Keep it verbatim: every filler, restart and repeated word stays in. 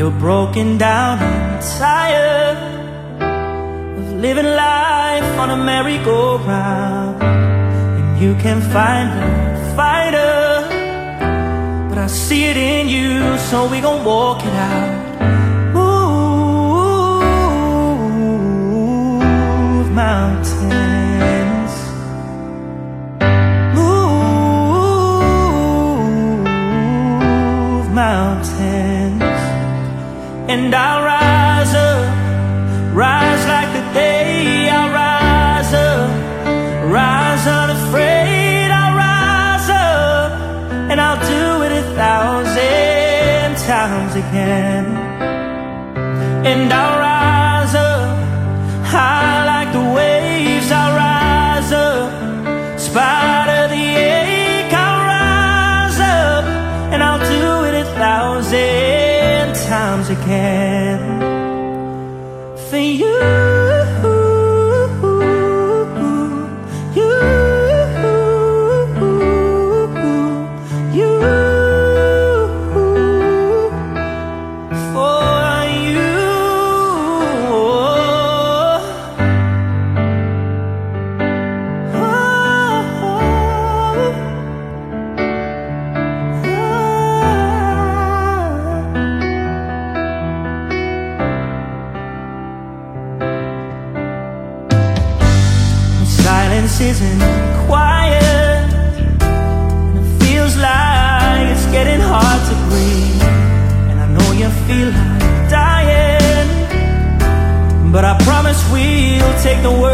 you're broken down and tired of living life on a merry-go-round, and you can find a fighter, but I see it in you, so we gon' walk it out. Move mountains, move mountains, and I'll rise up, rise like the day. I'll rise up, rise unafraid. I'll rise up, and I'll do it a thousand times again. And I'll rise up, high like the waves. I'll rise up, spite of the ache. I'll rise up, and I'll do it a thousand times again. For you, you, you, for you. Silence isn't quiet, and it feels like it's getting hard to breathe. And I know you feel like dying, but I promise we'll take the world